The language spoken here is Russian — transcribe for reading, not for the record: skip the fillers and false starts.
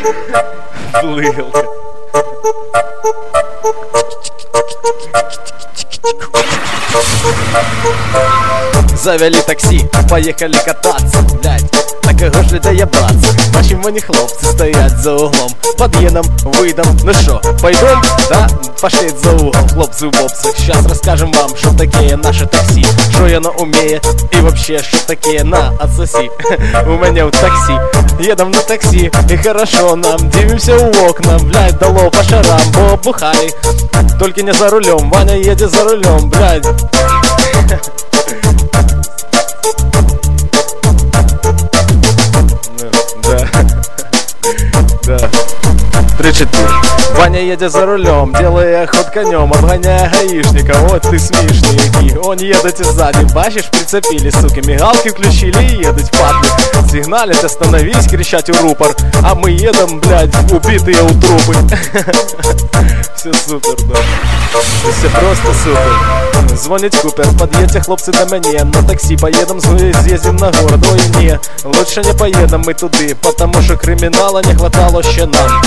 Плылка. Завели таксі, поїхали кататься, блядь. На кого ж доебаться? Почему не хлопцы стоят за углом? Подъедом, выйдем, ну шо, пойдем? Да? Пошли за угол, хлопцы-бобцы. Сейчас расскажем вам, что такие наши такси, что оно умеет и вообще, что такие на отсоси. У меня в такси, едем на такси, и хорошо нам, дивимся в окна, блядь, дало по шарам, бухали. Только не за рулем, Ваня едет за рулем, блядь. Да. 3-4. Ваня едет за рулем, делая ход конем, обгоняя гаишника. Вот ты смешный який. Он едет и сзади, бачишь, прицепили, суки. Мигалки включили и едут падлы. Сигналят, остановись, кричать у рупор. А мы едем, блядь, убитые у трупы. Все супер, да. Все просто супер. Звонить Купер, подъедьте, хлопцы, до меня. На такси поедем, съездим на город. Ой, не, лучше не поедем мы туды, потому что криминала не хватало ще нам.